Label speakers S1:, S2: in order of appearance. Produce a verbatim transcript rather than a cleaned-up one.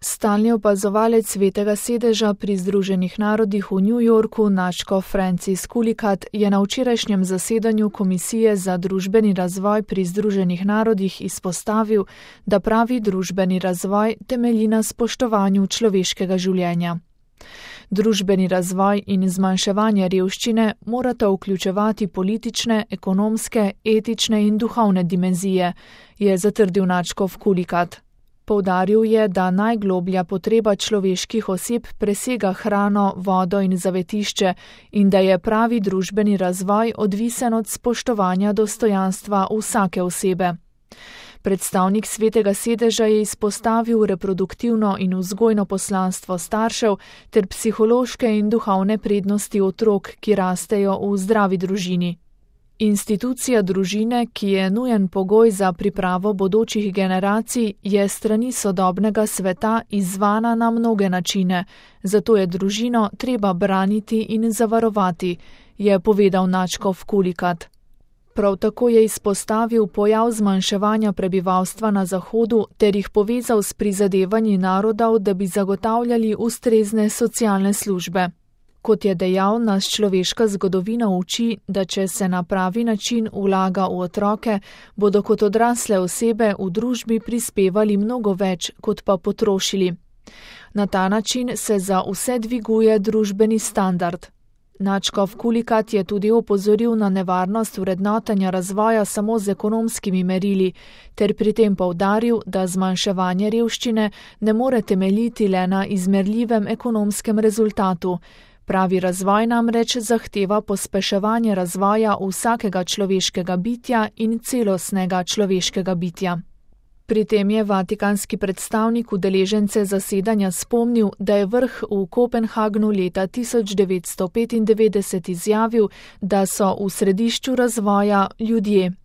S1: Stalni opazovalec Svetega sedeža pri Združenih narodih v New Yorku, nadškof Francis Kulikat, je na včerajšnjem zasedanju Komisije za družbeni razvoj pri Združenih narodih izpostavil, da pravi družbeni razvoj temelji na spoštovanju človeškega življenja. Družbeni razvoj in zmanjševanje revščine morata vključevati politične, ekonomske, etične in duhovne dimenzije, je zatrdil nadškof Kulikat. Poudaril je, da najgloblja potreba človeških oseb presega hrano, vodo in zavetišče in da je pravi družbeni razvoj odvisen od spoštovanja dostojanstva vsake osebe. Predstavnik Svetega sedeža je izpostavil reproduktivno in vzgojno poslanstvo staršev ter psihološke in duhovne prednosti otrok, ki rastejo v zdravi družini. Institucija družine, ki je nujen pogoj za pripravo bodočih generacij, je strani sodobnega sveta izzvana na mnoge načine, zato je družino treba braniti in zavarovati, je povedal nadškof Kulikat. Prav tako je izpostavil pojav zmanjševanja prebivalstva na Zahodu ter jih povezal s prizadevanji narodov, da bi zagotavljali ustrezne socialne službe. Kot je dejal, nas človeška zgodovina uči, da če se na pravi način vlaga v otroke, bodo kot odrasle osebe v družbi prispevali mnogo več, kot pa potrošili. Na ta način se za vse dviguje družbeni standard. Nadškof Kulikat je tudi opozoril na nevarnost vrednotenja razvoja samo z ekonomskimi merili, ter pri tem poudaril, da zmanjševanje revščine ne more temeljiti le na izmerljivem ekonomskem rezultatu. Pravi razvoj namreč zahteva pospeševanje razvoja vsakega človeškega bitja in celostnega človeškega bitja. Pri tem je vatikanski predstavnik udeležence zasedanja spomnil, da je vrh v Kopenhagnu leta tisoč devetsto petindevetdeset izjavil, da so v središču razvoja ljudje.